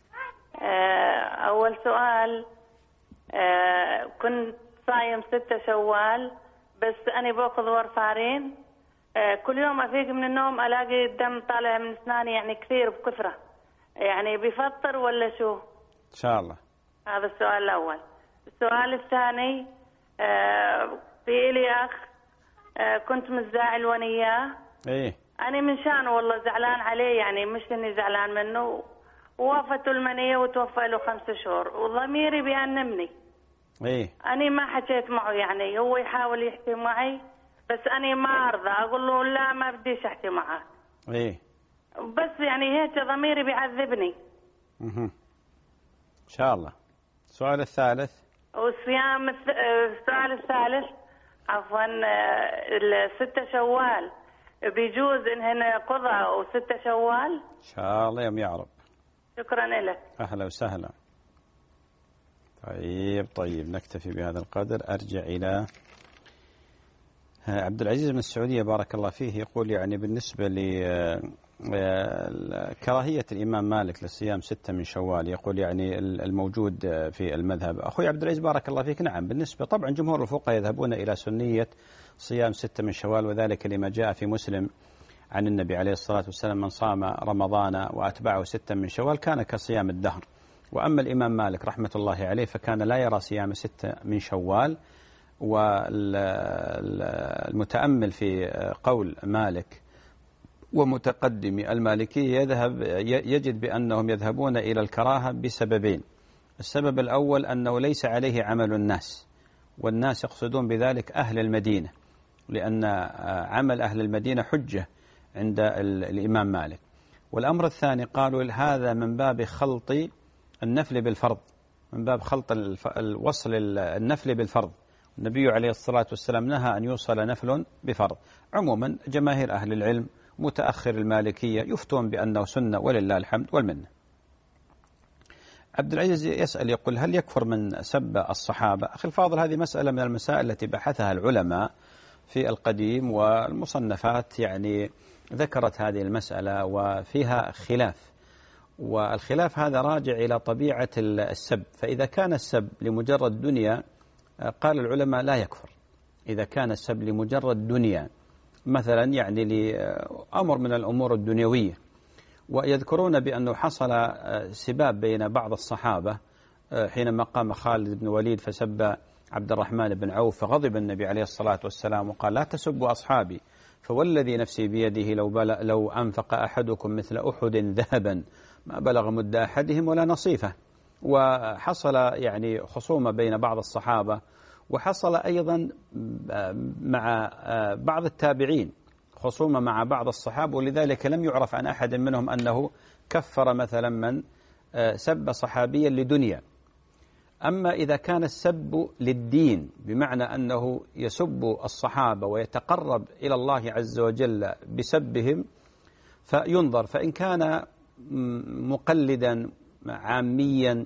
L: اول سؤال، كنت صايم 6 شوال، بس أنا باخذ ورفارين، كل يوم أفيق من النوم ألاقي الدم طالع من أسناني يعني كثير بكثرة، يعني بيفطر ولا شو؟
B: إن شاء الله.
L: هذا السؤال الأول. السؤال الثاني، في لي أخ كنت متزاعل وياه. أنا من شان والله زعلان عليه، يعني مش إني زعلان منه، ووافته المنية وتوفى له 5 شهور، وضميري بيأنمني. أنا ما حكيت معه، يعني هو يحاول يحكي معي بس أنا ما أرضى، أقول له لا ما بديش أحكي معك. بس يعني هيك ضميري بيعذبني.
B: إن شاء الله. السؤال الثالث.
L: والصيام السؤال الثالث عفوا، 6 شوال بيجوز إنهن قضاء و6 شوال؟
B: إن شاء الله يا أم يعرب.
L: شكرا لك.
B: أهلا وسهلا. طيب نكتفي بهذا القدر. أرجع إلى عبد العزيز من السعودية بارك الله فيه، يقول يعني بالنسبة لكراهية الإمام مالك للصيام 6 من شوال، يقول يعني الموجود في المذهب. أخوي عبد العزيز بارك الله فيك، نعم بالنسبة طبعا جمهور الفقهاء يذهبون إلى سنية صيام 6 من شوال، وذلك لما جاء في مسلم عن النبي عليه الصلاة والسلام: من صام رمضان وأتبعه 6 من شوال كان كصيام الدهر. وأما الإمام مالك رحمة الله عليه فكان لا يرى صيام 6 من شوال. والمتأمل في قول مالك ومتقدم المالكية يجد بأنهم يذهبون إلى الكراهة بسببين. السبب الأول أنه ليس عليه عمل الناس، والناس يقصدون بذلك أهل المدينة، لأن عمل أهل المدينة حجة عند الإمام مالك. والأمر الثاني قالوا هذا من باب خلط النفل بالفرض، من باب خلط الوصل النفل بالفرض. النبي عليه الصلاة والسلام نهى أن يوصل نفل بفرض. عموما جماهير أهل العلم متأخر المالكية يفتون بأنه سنة ولله الحمد والمنة. عبد العزيز يسأل يقول: هل يكفر من سب الصحابة؟ أخي الفاضل، هذه مسألة من المسائل التي بحثها العلماء في القديم، والمصنفات يعني ذكرت هذه المسألة وفيها خلاف، والخلاف هذا راجع إلى طبيعة السب. فإذا كان السب لمجرد دنيا قال العلماء لا يكفر. إذا كان السب لمجرد دنيا، مثلا يعني لأمر من الأمور الدنيوية، ويذكرون بأنه حصل سباب بين بعض الصحابة حينما قام خالد بن وليد فسب عبد الرحمن بن عوف، فغضب النبي عليه الصلاة والسلام وقال: لا تسبوا أصحابي، فوالذي نفسي بيده لو أنفق أحدكم مثل أحد ذهبا ما بلغ مد أحدهم ولا نصيفه. وحصل يعني خصومة بين بعض الصحابة، وحصل أيضا مع بعض التابعين خصومة مع بعض الصحابة، ولذلك لم يعرف عن أحد منهم أنه كفر مثلا من سب صحابيا لدنيا. أما إذا كان السب للدين بمعنى أنه يسب الصحابة ويتقرب إلى الله عز وجل بسبهم فينظر، فإن كان مقلدا عاميا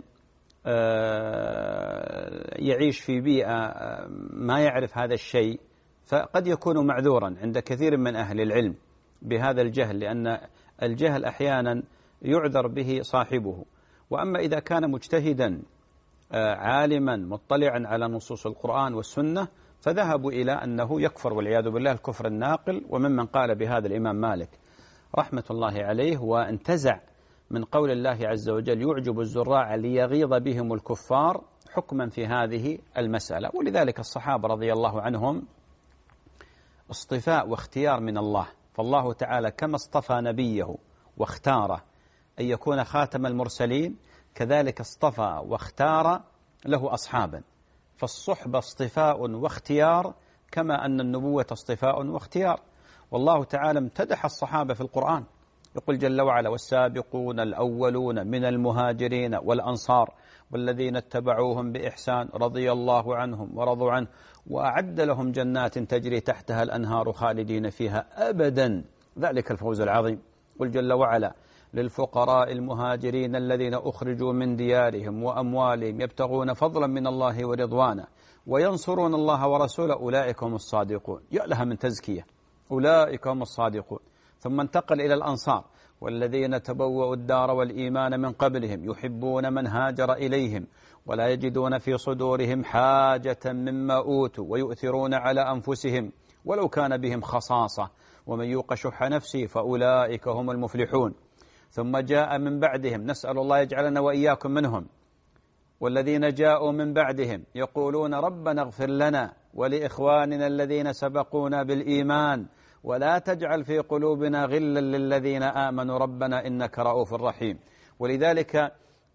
B: يعيش في بيئة ما يعرف هذا الشيء فقد يكون معذورا عند كثير من أهل العلم بهذا الجهل، لأن الجهل أحيانا يعذر به صاحبه. وأما إذا كان مجتهدا عالما مطلعا على نصوص القرآن والسنة فذهبوا إلى أنه يكفر والعياذ بالله الكفر الناقل، وممن قال بهذا الإمام مالك رحمة الله عليه، وانتزع من قول الله عز وجل: يعجب الزراع ليغيظ بهم الكفار، حكما في هذه المسألة. ولذلك الصحابة رضي الله عنهم اصطفاء واختيار من الله، فالله تعالى كما اصطفى نبيه واختاره أن يكون خاتم المرسلين كذلك اصطفى واختار له أصحابا، فالصحبة اصطفاء واختيار كما أن النبوة اصطفاء واختيار. والله تعالى امتدح الصحابة في القرآن، يقول جل وعلا: والسابقون الأولون من المهاجرين والأنصار والذين اتبعوهم بإحسان رضي الله عنهم ورضوا عنه وأعد لهم جنات تجري تحتها الأنهار خالدين فيها أبدا ذلك الفوز العظيم. قل جل وعلا: للفقراء المهاجرين الذين أخرجوا من ديارهم وأموالهم يبتغون فضلا من الله ورضوانه وينصرون الله ورسوله أولئك هم الصادقون. يا لها من تزكية، أولئك هم الصادقون. ثم انتقل إلى الأنصار: والذين تبوأوا الدار والإيمان من قبلهم يحبون من هاجر إليهم ولا يجدون في صدورهم حاجة مما أوتوا ويؤثرون على أنفسهم ولو كان بهم خصاصة ومن يوق شح نفسه فأولئك هم المفلحون. ثم جاء من بعدهم، نسأل الله يجعلنا وإياكم منهم، والذين جاءوا من بعدهم يقولون ربنا اغفر لنا ولإخواننا الذين سبقونا بالإيمان ولا تجعل في قلوبنا غلا للذين آمنوا ربنا إنك رؤوف رحيم. ولذلك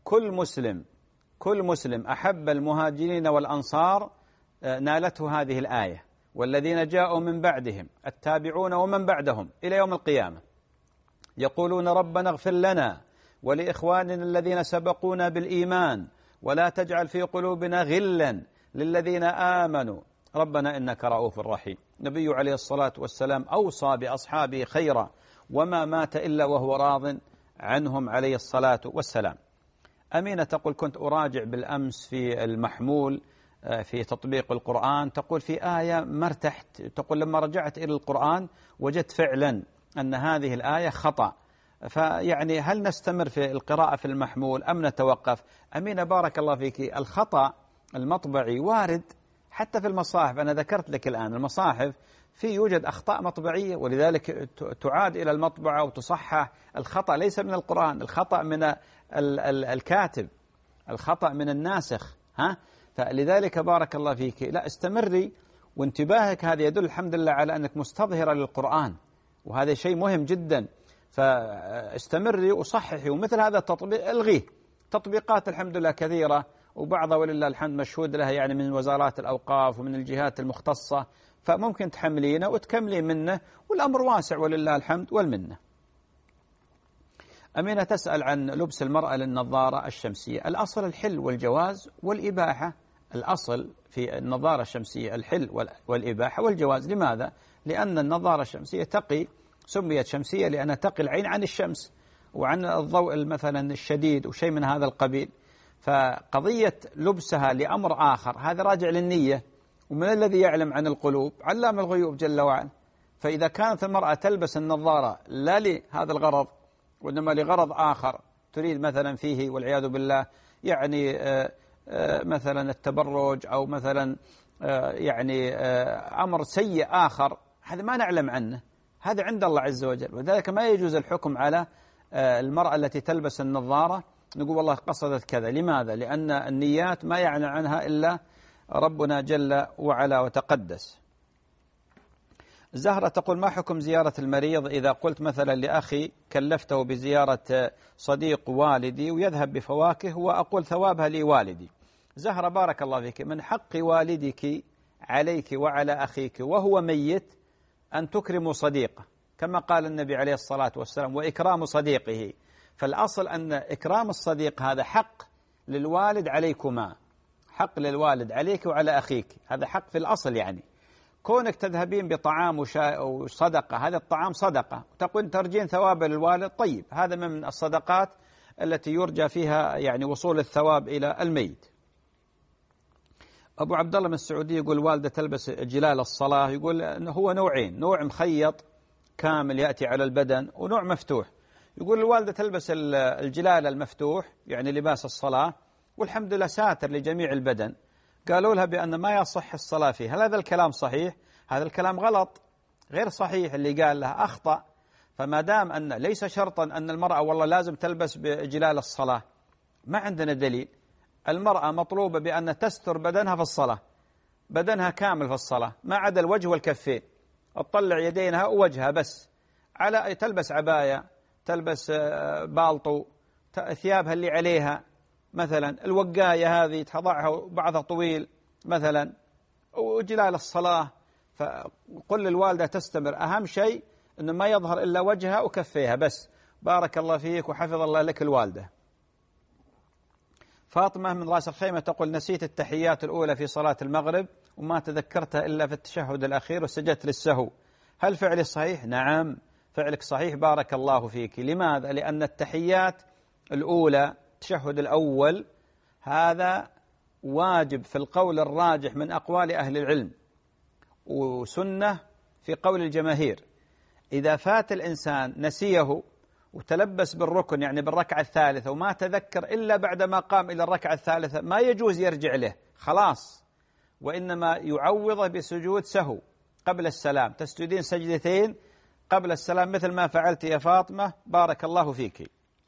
B: كل مسلم أحب المهاجرين والأنصار نالته هذه الآية: والذين جاءوا من بعدهم التابعون ومن بعدهم إلى يوم القيامة يقولون ربنا اغفر لنا ولإخواننا الذين سبقونا بالإيمان ولا تجعل في قلوبنا غلا للذين آمنوا ربنا إنك رؤوف رحيم. النبي عليه الصلاة والسلام أوصى بأصحابه خيرا وما مات إلا وهو راض عنهم عليه الصلاة والسلام. أمينة تقول: كنت أراجع بالأمس في المحمول في تطبيق القرآن، تقول في آية ما ارتحت، تقول لما رجعت إلى القرآن وجدت فعلا أن هذه الآية خطأ، فيعني هل نستمر في القراءة في المحمول أم نتوقف؟ أمينة بارك الله فيك، الخطأ المطبعي وارد حتى في المصاحف. أنا ذكرت لك الآن المصاحف يوجد أخطاء مطبعية، ولذلك تعاد إلى المطبعة وتصحح. الخطأ ليس من القرآن، الخطأ من الكاتب، الخطأ من الناسخ. فلذلك بارك الله فيك، لا استمري، وانتباهك هذا يدل الحمد لله على أنك مستظهرة للقرآن، وهذا شيء مهم جدا. فاستمري وصححي، ومثل هذا التطبيق الغيه. تطبيقات الحمد لله كثيرة، وبعضها ولله الحمد مشهود لها يعني من وزارات الأوقاف ومن الجهات المختصة، فممكن تحملينه وتكملي منه، والأمر واسع ولله الحمد والمنة. أمينة تسأل عن لبس المرأة للنظارة الشمسية. الأصل الحل والجواز والإباحة، الأصل في النظارة الشمسية الحل والإباحة والجواز. لماذا؟ لأن النظارة الشمسية سميت شمسية لأنها تقي العين عن الشمس وعن الضوء مثلا الشديد وشيء من هذا القبيل. فقضية لبسها لأمر آخر هذا راجع للنية، ومن الذي يعلم عن القلوب؟ علام الغيوب جل وعلا. فإذا كانت المرأة تلبس النظارة لا لهذا الغرض وإنما لغرض آخر، تريد مثلا فيه والعياذ بالله يعني مثلا التبرج أو مثلا يعني أمر سيء آخر، هذا ما نعلم عنه، هذا عند الله عز وجل. وذلك ما يجوز الحكم على المرأة التي تلبس النظارة نقول والله قصدت كذا. لماذا؟ لأن النيات ما يعلم عنها إلا ربنا جل وعلا وتقدس. زهرة تقول: ما حكم زيارة المريض إذا قلت مثلا لأخي كلفته بزيارة صديق والدي ويذهب بفواكه وأقول ثوابها لوالدي؟ زهرة بارك الله فيك، من حق والدك عليك وعلى أخيك وهو ميت أن تكرموا صديقه، كما قال النبي عليه الصلاة والسلام: وإكرام صديقه. فالأصل أن إكرام الصديق هذا حق للوالد عليكما، حق للوالد عليك وعلى أخيك، هذا حق في الأصل. يعني كونك تذهبين بطعام وصدقة، هذا الطعام صدقة، تقول ترجين ثواب للوالد، طيب، هذا من الصدقات التي يرجى فيها يعني وصول الثواب إلى الميت. أبو عبد الله من السعودية يقول: والدة تلبس جلال الصلاة، يقول إنه هو نوعين، نوع مخيط كامل يأتي على البدن ونوع مفتوح. يقول الوالدة تلبس الجلال المفتوح يعني لباس الصلاة، والحمد لله ساتر لجميع البدن. قالوا لها بأن ما يصح الصلاة فيه. هل هذا الكلام صحيح؟ هذا الكلام غلط، غير صحيح. اللي قال لها أخطأ. فما دام أن ليس شرطا أن المرأة والله لازم تلبس بجلال الصلاة، ما عندنا دليل. المرأة مطلوبة بأن تستر بدنها في الصلاة، بدنها كامل في الصلاة ما عدا الوجه والكفين، تطلع يدينها ووجهها بس، على تلبس عباية، تلبس بالطو، ثيابها اللي عليها مثلا، الوقاية هذه تضعها بعضها طويل مثلا، وجلال الصلاة. فقل للوالدة تستمر، أهم شيء أنه ما يظهر إلا وجهها وكفيها بس. بارك الله فيك وحفظ الله لك الوالدة. فاطمة من راس الخيمة تقول: نسيت التحيات الأولى في صلاة المغرب وما تذكرتها إلا في التشهد الأخير وسجدت للسهو، هل فعلي صحيح؟ نعم، فعلك صحيح، بارك الله فيك. لماذا؟ لأن التحيات الأولى، التشهد الأول، هذا واجب في القول الراجح من أقوال أهل العلم، وسنة في قول الجماهير. إذا فات الإنسان نسيه وتلبس بالركن يعني بالركعة الثالثة وما تذكر إلا بعدما قام إلى الركعة الثالثة، ما يجوز يرجع له خلاص، وإنما يعوضه بسجود سهو قبل السلام، تسجدين سجدتين قبل السلام مثل ما فعلت يا فاطمة، بارك الله فيك.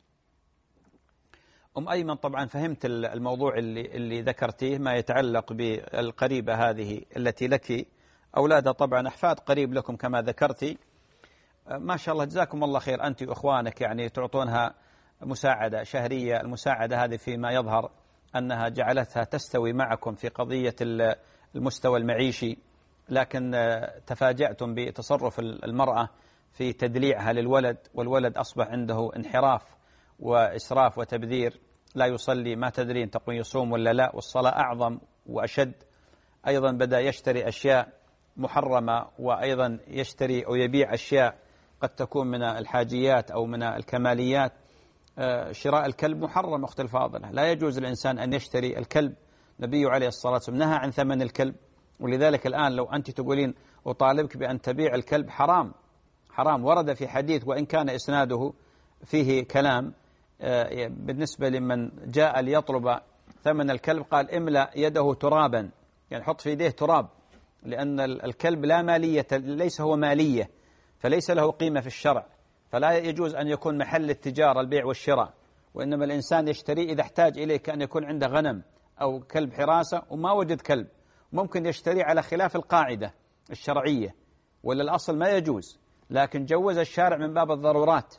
B: أيمن طبعا فهمت الموضوع اللي ذكرتيه، ما يتعلق بالقريبة هذه التي لك أولادها طبعا أحفاد قريب لكم كما ذكرتي، ما شاء الله جزاكم الله خير أنت وإخوانك، يعني تعطونها مساعدة شهرية. المساعدة هذه فيما يظهر أنها جعلتها تستوي معكم في قضية المستوى المعيشي، لكن تفاجأتم بتصرف المرأة في تدليعها للولد، والولد أصبح عنده انحراف وإسراف وتبذير، لا يصلي، ما تدرين تقول يصوم ولا لا، والصلاة أعظم وأشد. أيضا بدأ يشتري أشياء محرمة، وأيضا يشتري أو يبيع أشياء قد تكون من الحاجيات أو من الكماليات. شراء الكلب محرم أخت الفاضلة، لا يجوز الإنسان أن يشتري الكلب. النبي عليه الصلاة والسلام نهى عن ثمن الكلب، ولذلك الآن لو أنت تقولين أطالبك بأن تبيع الكلب، حرام حرام. ورد في حديث وإن كان إسناده فيه كلام بالنسبة لمن جاء ليطلب ثمن الكلب، قال: املأ يده ترابا، يعني حط في يديه تراب، لأن الكلب لا مالية، ليس هو مالية، فليس له قيمة في الشرع، فلا يجوز أن يكون محل التجارة البيع والشراء، وإنما الإنسان يشتري إذا احتاج إليه، كأن يكون عنده غنم أو كلب حراسة وما وجد كلب، ممكن يشتري على خلاف القاعدة الشرعية، ولا الأصل ما يجوز، لكن جوز الشارع من باب الضرورات.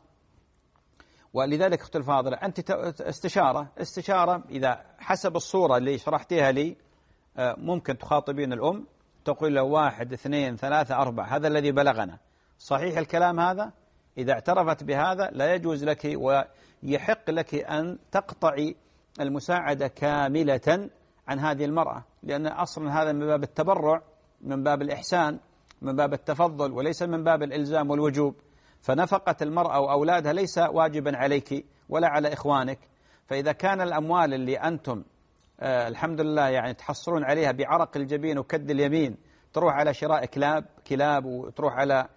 B: ولذلك أخت الفاضلة أنت استشارة إذا حسب الصورة اللي شرحتيها لي، ممكن تخاطبين الأم تقول له 1 2 3 4 هذا الذي بلغنا، صحيح الكلام هذا؟ إذا اعترفت بهذا لا يجوز لك ويحق لك أن تقطعي المساعدة كاملة عن هذه المرأة، لأن أصلا هذا من باب التبرع، من باب الإحسان، من باب التفضل، وليس من باب الإلزام والوجوب. فنفقة المرأة وأولادها ليس واجبا عليك ولا على إخوانك. فإذا كان الأموال اللي أنتم الحمد لله يعني تحصلون عليها بعرق الجبين وكد اليمين تروح على شراء كلاب وتروح على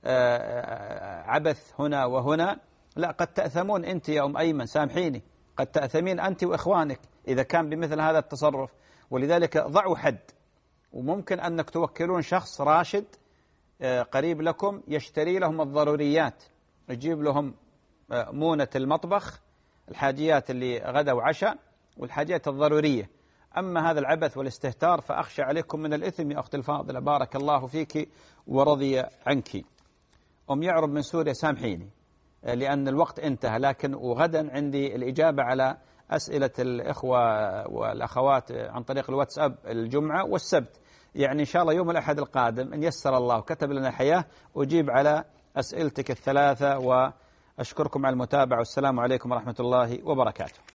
B: عبث هنا وهنا، لا، قد تأثمون أنت يا أم أيمن، سامحيني، قد تأثمين أنت وإخوانك إذا كان بمثل هذا التصرف. ولذلك ضعوا حد، وممكن أنك توكلون شخص راشد قريب لكم يشتري لهم الضروريات، يجيب لهم مونة المطبخ الحاجيات اللي غدا وعشاء والحاجات الضرورية. أما هذا العبث والاستهتار فأخشى عليكم من الإثم يا أختي الفاضلة، بارك الله فيك ورضي عنك. أم يعرب من سوريا، سامحيني لأن الوقت انتهى، لكن وغدا عندي الإجابة على أسئلة الإخوة والأخوات عن طريق الواتساب الجمعة والسبت، يعني إن شاء الله يوم الأحد القادم إن يسر الله وكتب لنا الحياة أجيب على أسئلتك الثلاثة. وأشكركم على المتابعة، والسلام عليكم ورحمة الله وبركاته.